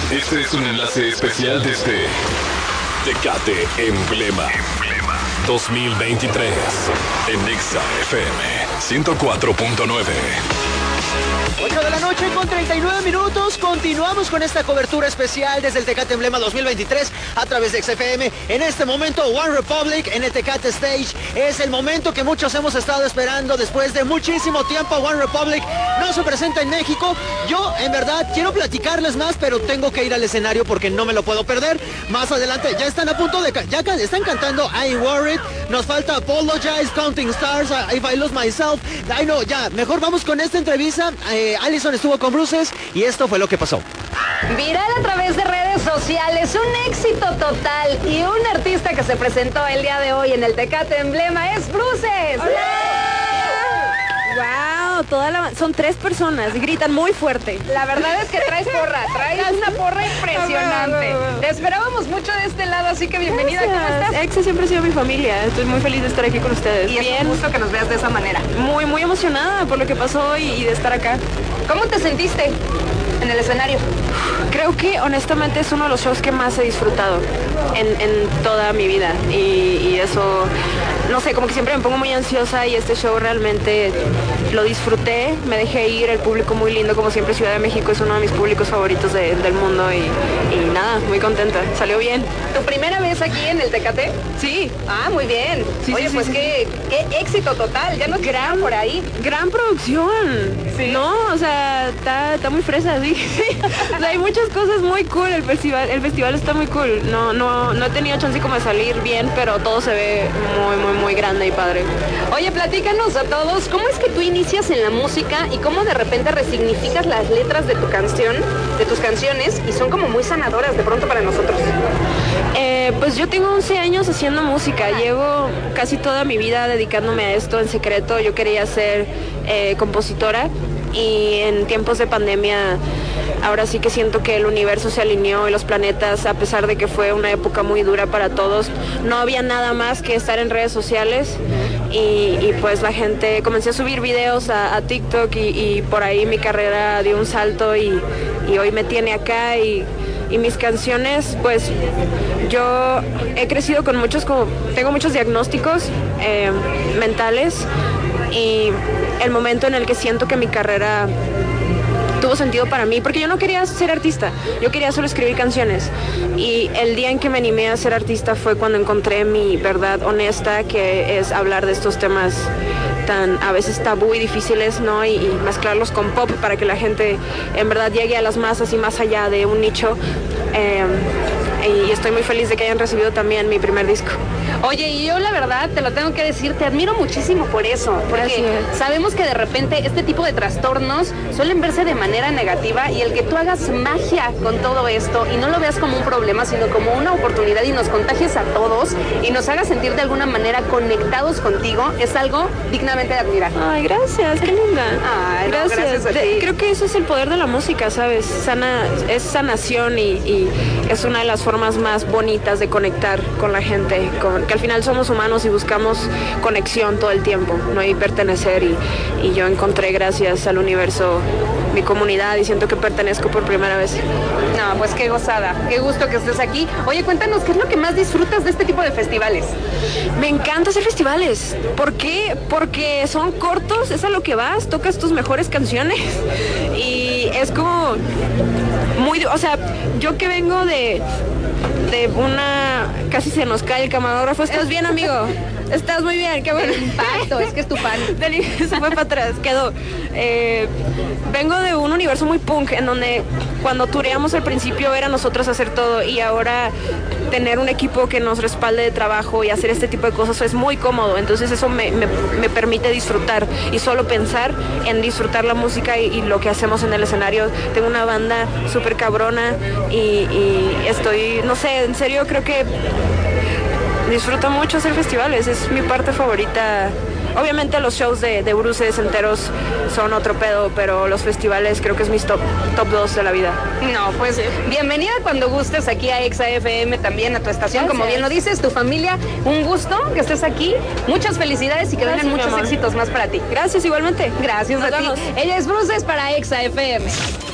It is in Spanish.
Este es un enlace especial desde Tecate Emblema 2023 en Exa FM 104.9. 8 de la noche con 39 minutos. Continuamos con esta cobertura especial desde el Tecate Emblema 2023 a través de XFM. En este momento, One Republic en el Tecate Stage. Es el momento que muchos hemos estado esperando después de muchísimo tiempo. One Republic no se presenta en México. Yo, en verdad, quiero platicarles más, pero tengo que ir al escenario porque no me lo puedo perder. Más adelante, ya están a punto de... Ya están cantando I Ain't Worried. Nos falta Apologize, Counting Stars, If I Lose Myself. Ay, no, ya, mejor vamos con esta entrevista. Allison estuvo con Bruces y esto fue lo que pasó. Viral a través de redes sociales, un éxito total y un artista que se presentó el día de hoy en el Tecate Emblema es Bruces. ¡Wow! Son 3 personas y gritan muy fuerte. La verdad es que traes una porra impresionante. Te esperábamos mucho de este lado, así que bienvenida. Gracias. ¿Cómo estás? Exa siempre ha sido mi familia. Estoy muy feliz de estar aquí con ustedes. Y es un gusto que nos veas de esa manera. Muy, muy emocionada por lo que pasó y de estar acá. ¿Cómo te sentiste en el escenario? Creo que honestamente es uno de los shows que más he disfrutado en toda mi vida y eso, no sé, como que siempre me pongo muy ansiosa y este show realmente lo disfruté, me dejé ir, el público muy lindo, como siempre Ciudad de México es uno de mis públicos favoritos del mundo y nada, muy contenta, salió bien. ¿Tu primera vez aquí en el Tecate? Sí. Ah, muy bien. Sí, Oye, sí, pues sí, qué éxito total, ya no gran por ahí. Gran producción. Sí. No, o sea, está muy fresa, sí. O sea, hay muchas cosas muy cool, el festival está muy cool. No he tenido chance como de salir bien, pero todo se ve muy, muy, muy grande y padre. Oye, platícanos a todos, ¿cómo es que tú inicias en la música y cómo de repente resignificas las letras de tu canción, de tus canciones, y son como muy sanadoras de pronto para nosotros? Pues yo tengo 11 años haciendo música, llevo casi toda mi vida dedicándome a esto en secreto. Yo quería ser compositora y en tiempos de pandemia ahora sí que siento que el universo se alineó y los planetas, a pesar de que fue una época muy dura para todos, no había nada más que estar en redes sociales y pues la gente, comencé a subir videos a TikTok y por ahí mi carrera dio un salto y hoy me tiene acá y mis canciones, pues yo he crecido con tengo muchos diagnósticos mentales y el momento en el que siento que mi carrera tuvo sentido para mí, porque yo no quería ser artista, yo quería solo escribir canciones y el día en que me animé a ser artista fue cuando encontré mi verdad honesta, que es hablar de estos temas tan a veces tabú y difíciles, ¿no? Y mezclarlos con pop para que la gente en verdad llegue a las masas y más allá de un nicho. Y estoy muy feliz de que hayan recibido también mi primer disco. Oye, y yo la verdad, te lo tengo que decir, te admiro muchísimo por eso, porque sabemos que de repente este tipo de trastornos suelen verse de manera negativa y el que tú hagas magia con todo esto y no lo veas como un problema, sino como una oportunidad y nos contagies a todos y nos hagas sentir de alguna manera conectados contigo, es algo dignamente de admirar. Ay, gracias, qué linda. Ay, gracias a ti. Creo que eso es el poder de la música, ¿sabes? Es sanación y es una de las formas más bonitas de conectar con la gente, que al final somos humanos y buscamos conexión todo el tiempo, ¿no? Y pertenecer y yo encontré gracias al universo mi comunidad y siento que pertenezco por primera vez. No, pues qué gozada, qué gusto que estés aquí. Oye, cuéntanos, ¿qué es lo que más disfrutas de este tipo de festivales? Me encanta hacer festivales. ¿Por qué? Porque son cortos, es a lo que vas, tocas tus mejores canciones y es como muy, o sea, yo que vengo de una, casi se nos cae el camarógrafo. ¿Estás bien, amigo? Estás muy bien, qué bueno. El impacto, es que es tu fan. Se fue para atrás, quedó. Vengo de un universo muy punk, en donde cuando tureamos al principio era nosotros hacer todo y ahora tener un equipo que nos respalde de trabajo y hacer este tipo de cosas es muy cómodo. Entonces eso me permite disfrutar y solo pensar en disfrutar la música y lo que hacemos en el escenario. Tengo una banda súper cabrona y estoy, no sé, en serio creo que disfruto mucho hacer festivales, es mi parte favorita. Obviamente los shows de Bruces enteros son otro pedo, pero los festivales creo que es mis top 2 de la vida. No, pues bienvenida cuando gustes aquí a Exa FM, también a tu estación. Gracias. Como bien lo dices, tu familia, un gusto que estés aquí. Muchas felicidades y que vengan muchos éxitos más para ti. Gracias, igualmente. Gracias a ti. Ella es Bruces para Exa FM.